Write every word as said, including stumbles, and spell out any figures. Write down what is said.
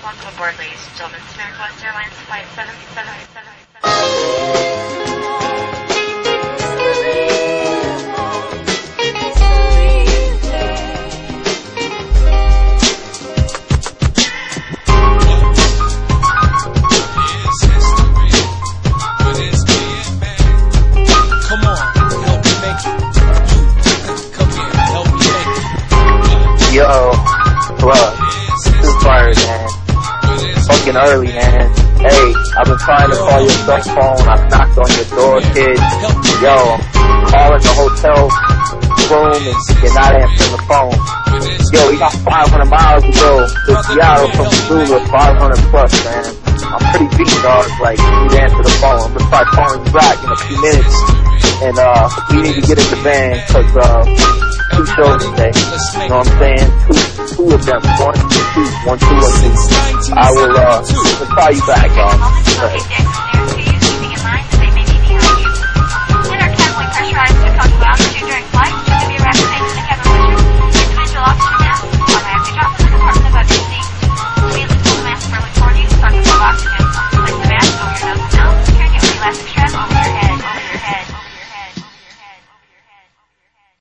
Welcome aboard, ladies and gentlemen. It's American West Airlines Flight seven seven seven seven. Yo, bro, this is fire, man. Fucking early, man. Hey, I've been trying to call your cell phone. I've knocked on your door, kid. Yo, calling the hotel room and you're not answering the phone. Yo, we got five hundred miles to go to Seattle from Missoula, five hundred plus, man. I'm pretty beat, dog. Like, you need to answer the phone. I'm gonna start calling you back in a few minutes. And, uh, we need to get in the van, cause, uh, two shows today. You know what I'm saying? Two, two of them. One, two, one, two, one, two. I will, uh, I'll call you back, y'all. Right.